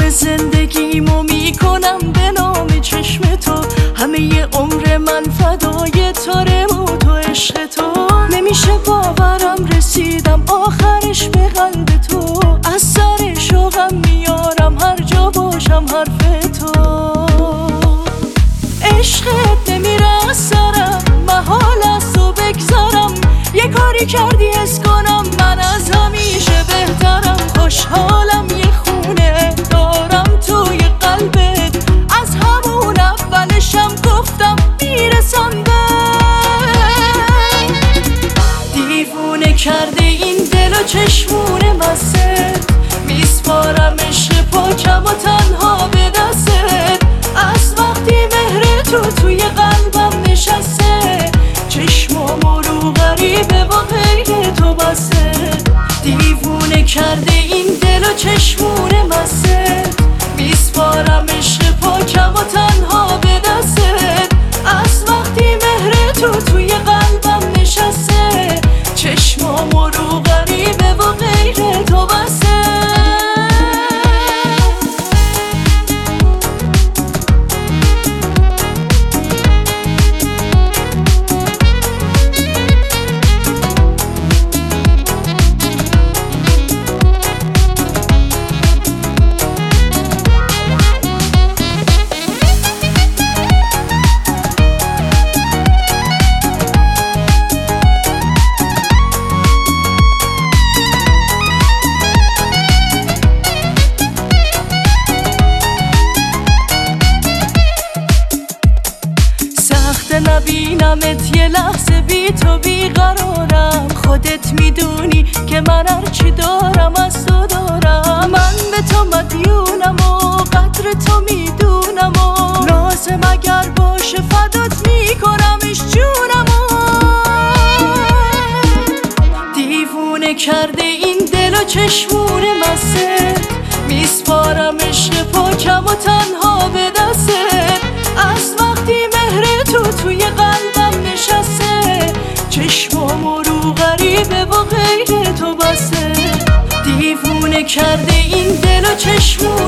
زندگیمو میکنم به نام چشم تو، همه ی عمر من فدای تارم و تو عشق تو. نمیشه باورم رسیدم آخرش به قلب تو، از سر شوقم میارم هر جا باشم حرف تو. عشقت نمیره از سرم، محال است و بگذارم. یه کاری کردی حس کنم من از همیشه بهترم. خوشحالم یه خونه دارم توی قلبت، از همون اولشم گفتم میرسم به. دیوونه کرده این دل و چشمون مست، میسپارم عشق پاکم و تنها به دستت. از وقتی مهر تو توی قلبم نشسته، چشمامو رو غریبه با غیر تو بسته. دیوونه کرده این دل و چشمون مست، میسپارم عشق پاکم و تنها به دستت. از وقتی مهر تو توی قلبم نشسته، چشمامو رو غریبه با غیر تو بسته. نبینمت یه لحظه بی تو بیقرارم. خودت میدونی که من هرچی دارم از تو دارم. من به تو مدیونم و قدر تو میدونم و لازم اگر باشه فدات میکنمش جونم و. دیوونه کرده این دل و چشمون مسته، میسپارم عشق پاکم و تنها به دستت. از وقتی مهر تو توی قلبم نشسته، چشمامو رو غریبه با غیر تو بسته. دیوونه کرده این دل و چشمون